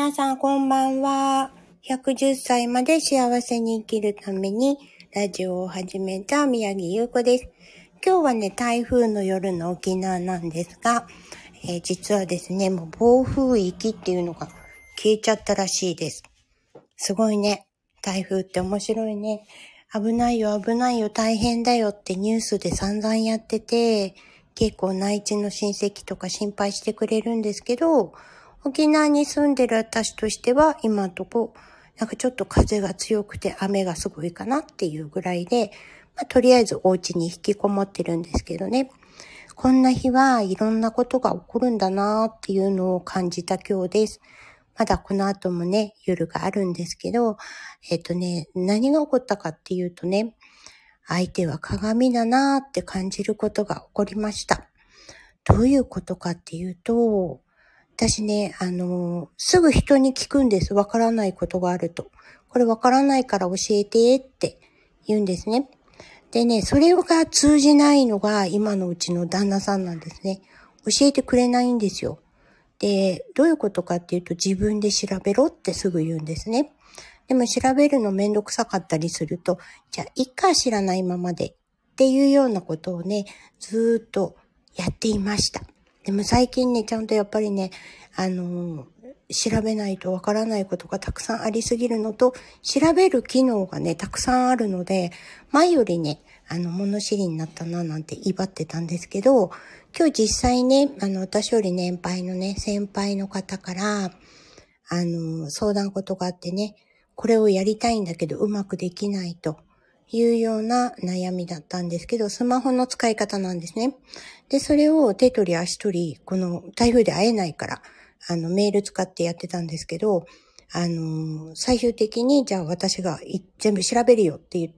皆さんこんばんは。110歳まで幸せに生きるためにラジオを始めた宮城優子です。今日はね、台風の夜の沖縄なんですが、実はですね、もう暴風域っていうのが消えちゃったらしいです。すごいね。台風って面白いね。危ないよ、危ないよ、大変だよってニュースで散々やってて、結構内地の親戚とか心配してくれるんですけど、沖縄に住んでる私としては今のとこなんかちょっと風が強くて雨がすごいかなっていうぐらいで、とりあえずお家に引きこもってるんですけどね。こんな日はいろんなことが起こるんだなっていうのを感じた今日です。まだこの後もね、夜があるんですけど、何が起こったかっていうとね、相手は鏡だなって感じることが起こりました。どういうことかっていうと、私ね、すぐ人に聞くんです。わからないことがあると。これわからないから教えてって言うんですね。でね、それが通じないのが今のうちの旦那さんなんですね。教えてくれないんですよ。で、どういうことかっていうと自分で調べろってすぐ言うんですね。でも調べるのめんどくさかったりすると、じゃあ一回知らないままでっていうようなことをね、ずーっとやっていました。でも最近ね、ちゃんとやっぱりね、調べないとわからないことがたくさんありすぎるのと、調べる機能がね、たくさんあるので、前よりね、物知りになったななんて威張ってたんですけど、今日実際ね、私より年配のね、先輩の方から、相談事があってね、これをやりたいんだけどうまくできないというような悩みだったんですけど、スマホの使い方なんですね。で、それを手取り足取り、この台風で会えないから、メール使ってやってたんですけど、最終的に、じゃあ私が全部調べるよって言って、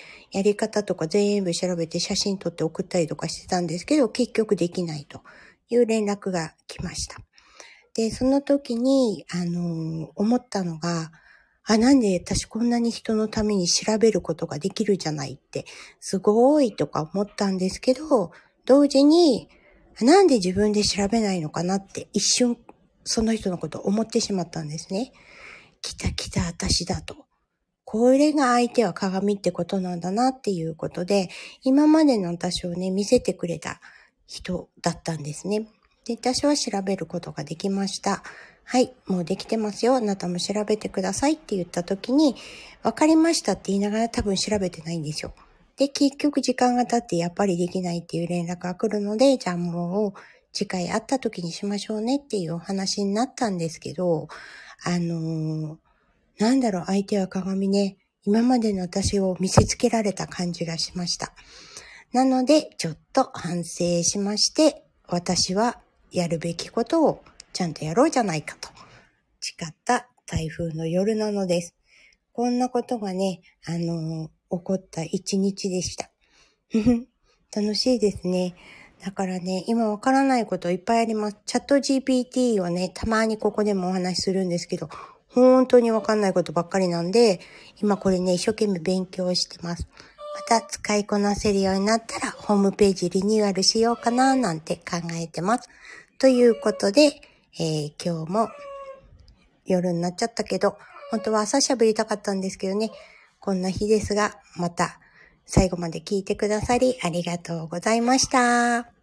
やり方とか全部調べて写真撮って送ったりとかしてたんですけど、結局できないという連絡が来ました。で、その時に、思ったのが、なんで私こんなに人のために調べることができるじゃないって、すごいとか思ったんですけど、同時に、なんで自分で調べないのかなって一瞬その人のことを思ってしまったんですね。来た私だと。これが相手は鏡ってことなんだなっていうことで、今までの私をね、見せてくれた人だったんですね。で、私は調べることができました。はい、もうできてますよ。あなたも調べてくださいって言った時に、わかりましたって言いながら多分調べてないんですよ。で、結局時間が経ってやっぱりできないっていう連絡が来るので、じゃあもう次回会った時にしましょうねっていうお話になったんですけど、相手は鏡ね、今までの私を見せつけられた感じがしました。なので、ちょっと反省しまして、私はやるべきことをちゃんとやろうじゃないかと誓った台風の夜なのです。こんなことがね、起こった一日でした。楽しいですね。だからね、今わからないこといっぱいあります。チャット GPT をね、たまにここでもお話しするんですけど、本当にわかんないことばっかりなんで、今これね、一生懸命勉強してます。また使いこなせるようになったら、ホームページリニューアルしようかななんて考えてます。ということで、今日も夜になっちゃったけど、本当は朝喋りたかったんですけどね、こんな日ですが、また最後まで聞いてくださりありがとうございました。